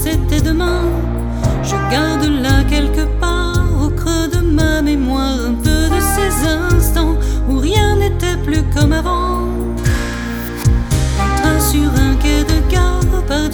c'était demain. Je garde là quelque part au creux de ma mémoire un peu de ces instants où rien n'était plus comme avant. Un train sur un quai de gare, par